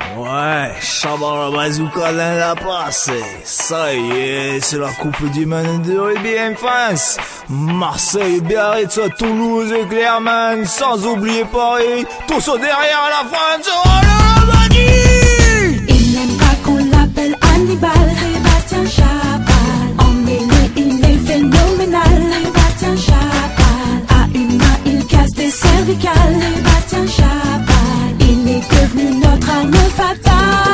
Ouais, Chaban la bazooka dans la passe. Ça y est, c'est la Coupe du Monde de rugby en France. Marseille, Biarritz, Toulouse, Clermont, sans oublier Paris. Tout ça derrière la France. Oh la magie! Il n'aime pas qu'on l'appelle Hannibal. Sébastien Chabal, emmêlé, il est phénoménal. Sébastien Chabal, à une main il casse des cervicales. Sébastien Chabal, il est devenu notre arme fatale.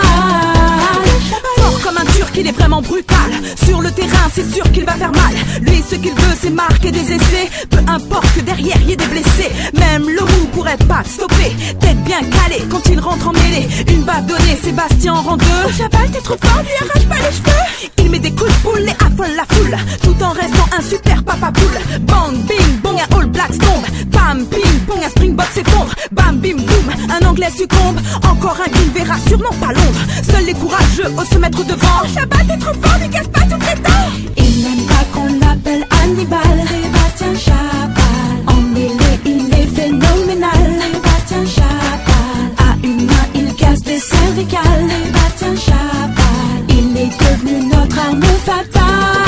Fort comme un turc, il est vraiment brutal. Sur le terrain, c'est sûr qu'il va faire mal. Lui, ce qu'il veut, c'est marquer des essais. Peu importe que derrière y ait des blessés. Même le roux pourrait pas te stopper. Tête bien calée quand il rentre en mêlée. Une baffe donnée, Sébastien en rend deux. Chabal, t'es trop fort, lui arrache pas les cheveux. Il met des coups de boule et affole la foule, tout en restant un super papa poule. Bang, bing, bong, un All Blacks tombe. Bam, ping, pong, un Springbok s'effondre. Bam, bim, boum, un Anglais succombe. Encore un qui ne verra sûrement pas Londres. Seuls les courageux osent se mettre devant. Chabal, t'es trop fort, lui casse pas toutes les dents. Il n'aime pas qu'on l'appelle Hannibal. Sébastien Chabal, emmêlé, il est phénoménal. Sébastien Chabal, à une main il casse des cervicales. Sébastien Chabal, il est devenu notre arme fatale.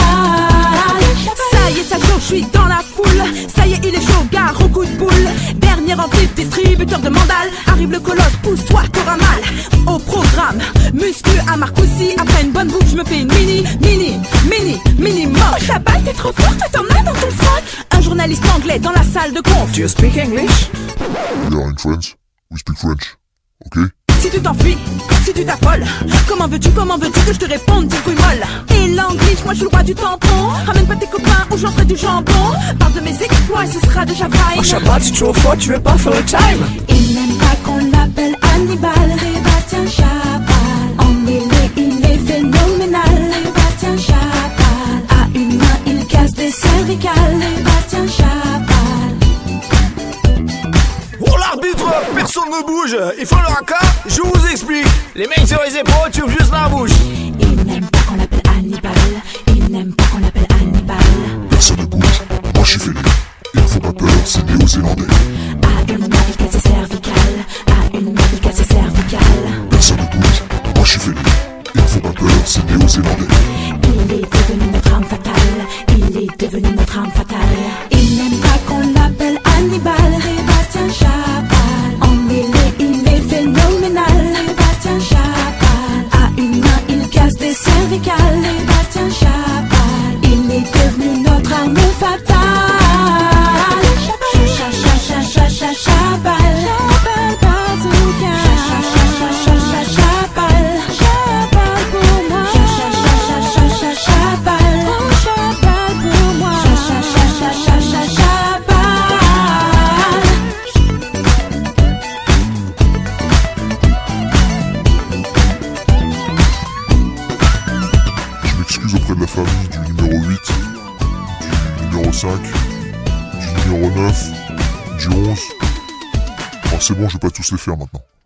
Ça y est, ça chaud, je suis dans la foule. Ça y est, il est chaud, gare au coup de boule. Dernier en flip, distributeur de mandales. Arrive le colosse, pousse-toi, t'auras mal. Au programme, muscu à Marcoussis. Après une bonne bouffe, je me fais une mini moche. Chabal, t'es trop fort, toi t'en as dans ton froc. Un journaliste anglais dans la salle de conf. Do you speak English? We are in France. We speak French. Ok? Si tu t'enfuis, si tu t'affoles, comment veux-tu que je te réponde, t'es couille molle. Et l'anglais, moi je suis le roi du tampon. Ramène pas tes copains ou j'en ferai du jambon. Parle de mes exploits et ce sera déjà fine. Oh Chaban, tu es trop fort, tu veux pas faire le time? Il n'aime pas qu'on l'appelle Hannibal. Sébastien Chabal, emmêlé, il est phénoménal. Sébastien Chabal, à une main il casse des cervicales. Sébastien Chabal. Oh l'arbitre, personne ne bouge. Ils font le haka, je vous explique. Les mecs sur les épaules, tu ouvres juste la bouche. Il n'aime pas qu'on l'appelle Hannibal. Il n'aime pas qu'on l'appelle Hannibal. Personne ne bouge. Moi je suis fêlé. Il ne faut pas peur, c'est néo-zélandais. À une main il casse ses cervicales. À une main il casse ses cervicales. Personne ne bouge. Moi je suis fêlé. Il ne faut pas peur, c'est néo-zélandais. Il est devenu notre arme fatale. Il est devenu notre arme fatale. Il n'aime pas qu'on l'appelle Hannibal. Sébastien Chabal, emmêlé, il est phénoménal. Sébastien Chabal, à une main il casse des cervicales. Sébastien Chabal, il est devenu notre arme fatale. Chabal, bazooka. Chabal pour moi. Chabal pour moi. Chabal. Je m'excuse auprès de la famille du numéro 8, du numéro 5, du numéro 9, du 11. Oh, c'est bon, je vais pas tous les faire maintenant.